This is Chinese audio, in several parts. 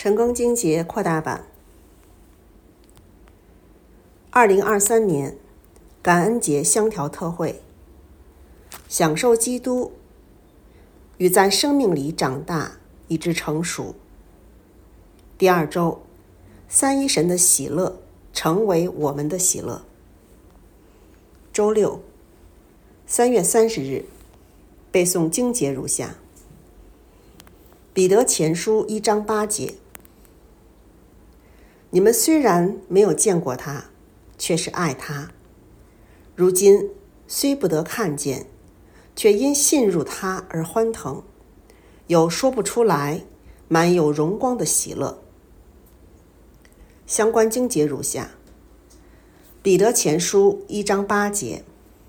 晨更经节扩大版2023年感恩节香调特惠，享受基督与在生命里长大以致成熟。第二周，三一神的喜乐成为我们的喜乐。周六，3月30日，背诵经节如下：彼得前书1章8节，你们虽然没有见过他，却是爱他；如今虽不得看见，却因信入他而欢腾，有说不出来满有荣光的喜乐。相关经节如下：彼得前书1章8节，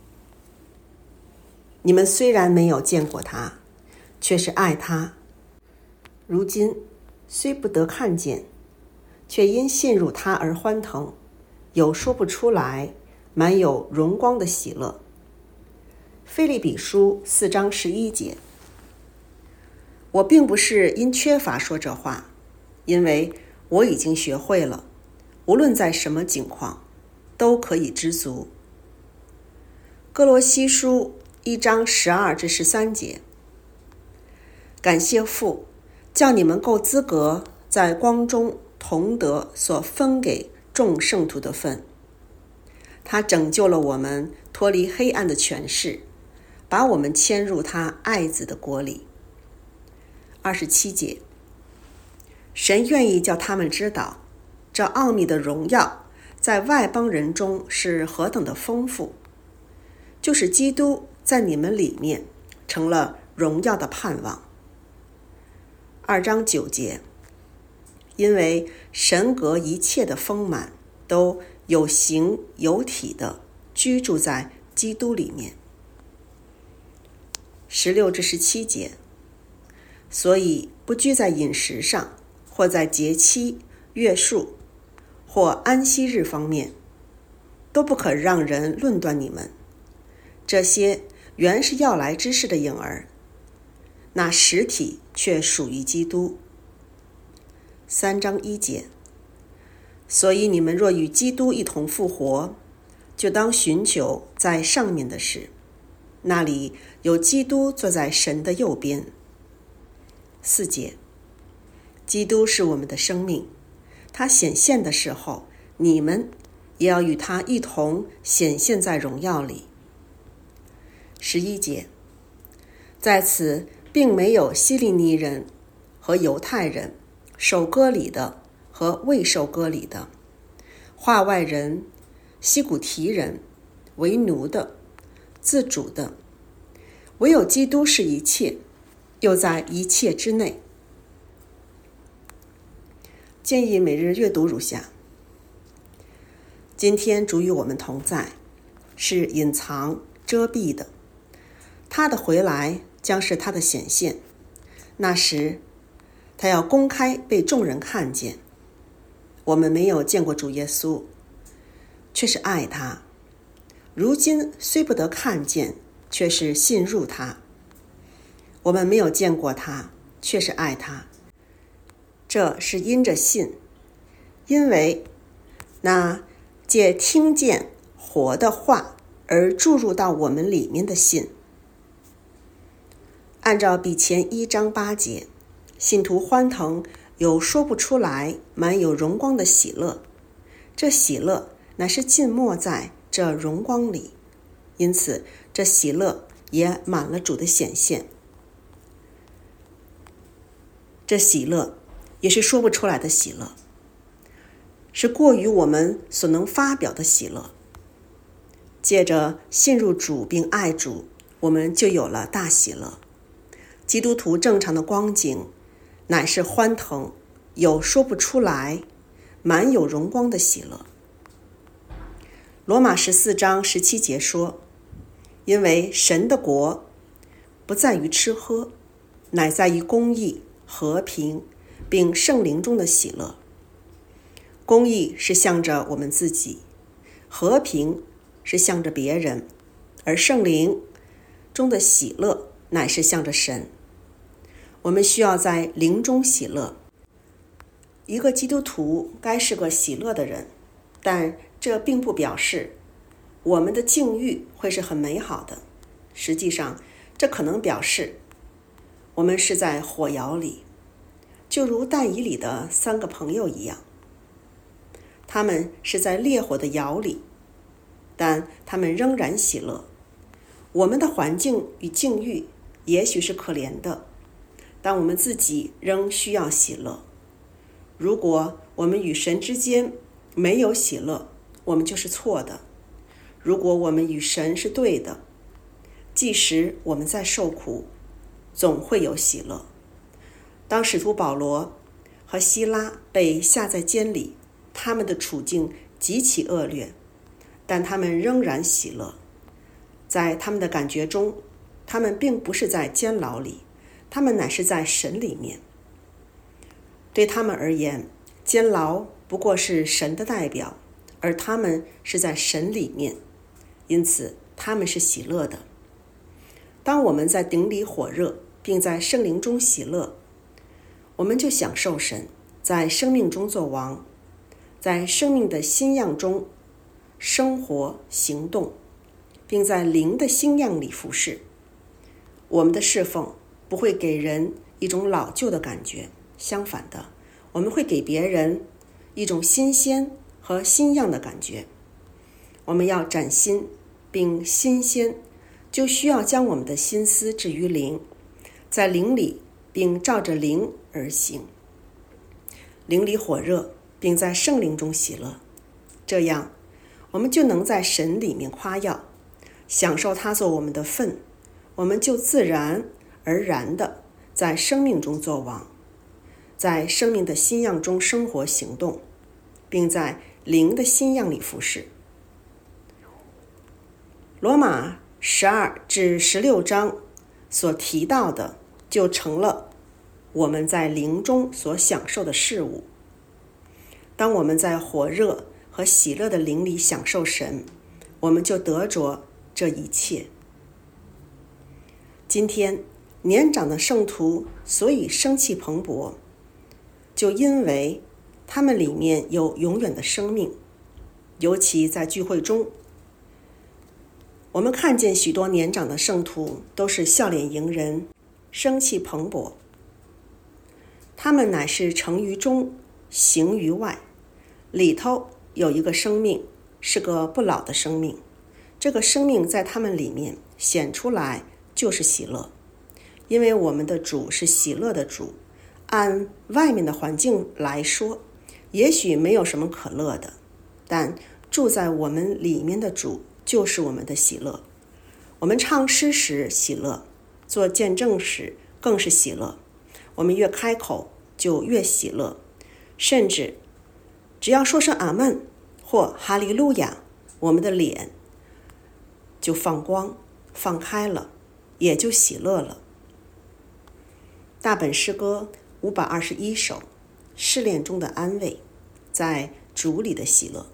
你们虽然没有见过他，却是爱他；如今虽不得看见，却因信入他而欢腾，有说不出来满有荣光的喜乐。腓立比书4章11节，我并不是因缺乏说这话，因为我已经学会了，无论在什么境况，都可以知足。哥罗西书1章12至13节，感谢父，叫你们够资格在光中同得所分给众圣徒的分。他拯救了我们，脱离黑暗的权势，把我们迁入他爱子的国里。27节，神愿意叫他们知道，这奥秘的荣耀在外邦人中是何等的丰富，就是基督在你们里面成了荣耀的盼望。2章9节，因为神格一切的丰满都有形有体的居住在基督里面。16至17节，所以不拘在饮食上，或在节期、月数，或安息日方面，都不可让人论断你们。这些原是要来之事的影儿，那实体却属于基督。3章1节，所以你们若与基督一同复活，就当寻求在上面的事，那里有基督坐在神的右边。4节，基督是我们的生命，他显现的时候，你们也要与他一同显现在荣耀里。11节，在此并没有希利尼人和犹太人，受割礼的和未受割礼的，化外人、西古提人，为奴的、自主的，唯有基督是一切，又在一切之内。建议每日阅读如下：今天主与我们同在，是隐藏遮蔽的，他的回来将是他的显现，那时他要公开被众人看见。我们没有见过主耶稣，却是爱他；如今虽不得看见，却是信入他。我们没有见过他，却是爱他。这是因着信，因为那借听见活的话而注入到我们里面的信。按照比前1章8节，信徒欢腾，有说不出来满有荣光的喜乐，这喜乐乃是浸没在这荣光里，因此这喜乐也满了主的显现。这喜乐也是说不出来的喜乐，是过于我们所能发表的喜乐。借着信入主并爱主，我们就有了大喜乐。基督徒正常的光景乃是欢腾，有说不出来满有荣光的喜乐。罗马14章17节说，因为神的国不在于吃喝，乃在于公义、和平并圣灵中的喜乐。公义是向着我们自己，和平是向着别人，而圣灵中的喜乐乃是向着神。我们需要在灵中喜乐， 一个基督徒该是个喜乐的人，但这并不表示我们的境遇会是很美好的。实际上，这可能表示我们是在火窑里，就如但以理的3个朋友一样。他们是在烈火的窑里，但他们仍然喜乐。我们的环境与境遇也许是可怜的，但我们自己仍需要喜乐。如果我们与神之间没有喜乐，我们就是错的。如果我们与神是对的，即使我们在受苦，总会有喜乐。当使徒保罗和希拉被下在监里，他们的处境极其恶劣，但他们仍然喜乐。在他们的感觉中，他们并不是在监牢里，他们乃是在神里面。对他们而言，监牢不过是神的代表，而他们是在神里面，因此他们是喜乐的。当我们在顶里火热，并在圣灵中喜乐，我们就享受神在生命中作王，在生命的新样中生活行动，并在灵的新样里服侍。我们的侍奉不会给人一种老旧的感觉，相反的，我们会给别人一种新鲜和新样的感觉。我们要崭新并新鲜，就需要将我们的心思置于灵，在灵里并照着灵而行。灵里火热，并在圣灵中喜乐，这样我们就能在神里面夸耀，享受他做我们的份，我们就自然而然的在生命中作王，在生命的新样中生活行动，并在灵的新样里服侍。罗马12至16章所提到的，就成了我们在灵中所享受的事物。当我们在火热和喜乐的灵里享受神，我们就得着这一切。今天年长的圣徒所以生气蓬勃，就因为他们里面有永远的生命。尤其在聚会中，我们看见许多年长的圣徒都是笑脸迎人，生气蓬勃。他们乃是成于中，行于外，里头有一个生命，是个不老的生命。这个生命在他们里面显出来，就是喜乐。因为我们的主是喜乐的主，按外面的环境来说，也许没有什么可乐的，但住在我们里面的主就是我们的喜乐。我们唱诗时喜乐，做见证时更是喜乐。我们越开口就越喜乐，甚至只要说声阿们或哈利路亚，我们的脸就放光放开了，也就喜乐了。大本诗歌521首，试炼中的安慰，在主里的喜乐。